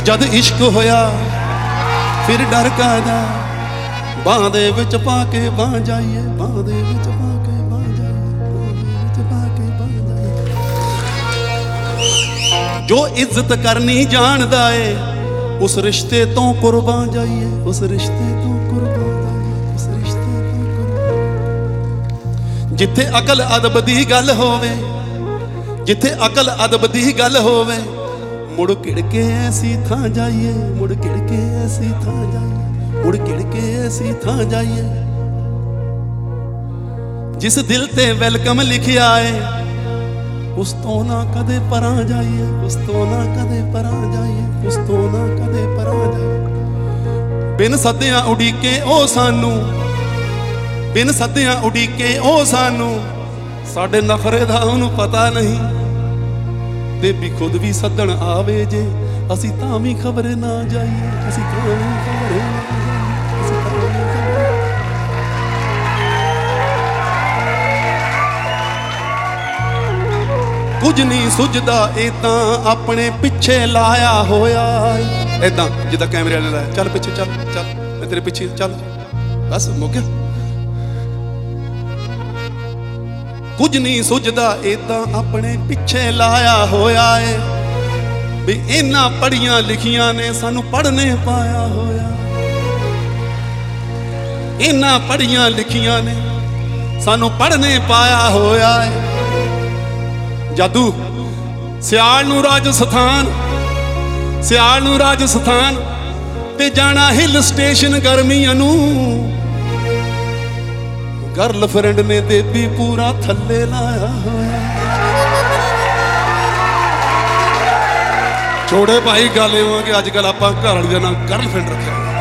जद इश्क होया फिर डर कादा, बांह दे विच पा के बांह जाइए, बांह दे विच पा के बांह जाइए, बांह दे विच पा के बांह जाइए। जो इज्जत करनी जानदा है उस रिश्ते तो कुर्बान जाइए, उस रिश्ते तो कुर्बान जाइए, उस रिश्ते तो कुर्बान। जिथे अकल अदब दी गल होवे, जिथे अकल अदब दी गल होवे, मुड़ किड़ के ऐसी थां जाइए, मुड़ किड़ के ऐसी थां जाइए, मुड़ किड़ के ऐसी थां जाइए। जिस दिल ते वेलकम लिखिया है उस तो ना कदे परां जाइए, उस तो ना कदे परां जाइए, उस तो ना कदे परां जाइए। बिन सद्दियां उड़ीके ओ सानू, बिन सद्दियां उड़ीके ओ सानू, साडे नखरे दा उहनूं पता नहीं। बेबी खुद भी सदन आवे जे असी तां भी खबर ना जाइए, असी तां भी खबर ना जाइए, असी तां भी खबर। कुछ नहीं सुझदा इदां अपने पिछे लाया होया, इदां जिद्दां कैमरे वाले लाया। चल पिछे चल, चल मैं तेरे पिछे चल, बस मुक गया। कुछ नहीं सुझदा इदां अपने पिछे लाया होया है, भी इन्हां पढ़ियां लिखियां ने सानू पढ़ने पाया होया, इन्हां पढ़ियां लिखियां ने सानू पढ़ने पाया होया है। जादू सियाल नू राजस्थान, सियाल नू राजस्थान ते जाना हिल स्टेशन गर्मियां नू, गर्लफ्रेंड ने देवी पूरा थल्ले लाया होया। छोड़े भाई गल कि अजकल आपां घर वाली दा नाम गर्लफ्रेंड रखिया।